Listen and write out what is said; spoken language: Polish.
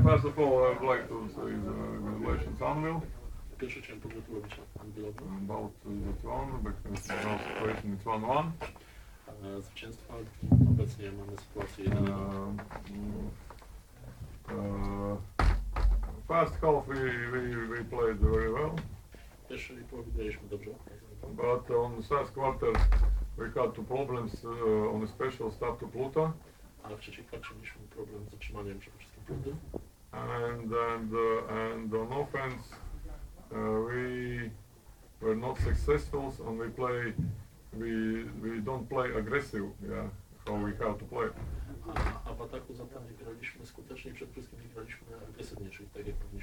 First of all, I would like to say congratulations Anvil Po pierwsze chciałem pogratulować Anvilowi about the one because now situation is 1-1. zwycięstwa. Obecnie mamy sytuację 1-1. First half we played very well, W pierwszej połowie graliśmy dobrze, but on the first quarter we had two problems on the special start to Pluta, ale w trzeciej kwarcie mieliśmy problem z zatrzymaniem przede wszystkim Pluty. and on offense we were not successful, and we don't play aggressive, yeah, how we have to play. A w ataku zatem nie graliśmy skutecznie, przede wszystkim nie graliśmy agresywnie, czyli tak jak powinniśmy.